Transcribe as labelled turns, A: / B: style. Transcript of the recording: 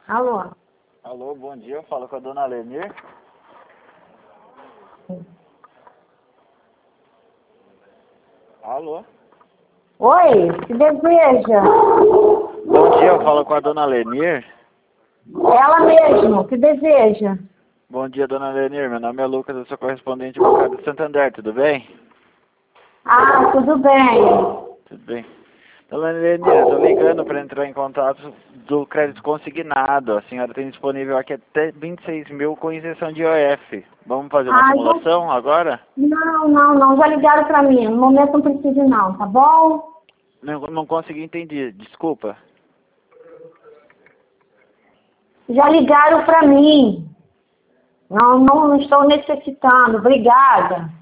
A: Alô?
B: Alô, bom dia, eu falo com a dona Lenir. Alô?
A: Oi, que deseja?
B: Bom dia, eu falo com a dona Lenir.
A: Ela mesmo, que deseja?
B: Bom dia, dona Lenir, meu nome é Lucas, eu sou correspondente bancário do Santander, tudo bem?
A: Ah, tudo bem.
B: Tudo bem. Dona Lenir, eu tô ligando para entrar em contato do crédito consignado. A senhora tem disponível aqui até 26 mil com isenção de IOF. Vamos fazer uma
A: Ah,
B: simulação agora?
A: não, já ligaram pra mim. No momento não preciso não, tá bom?
B: Não consegui entender, desculpa.
A: Já ligaram pra mim. Não estou necessitando, obrigada.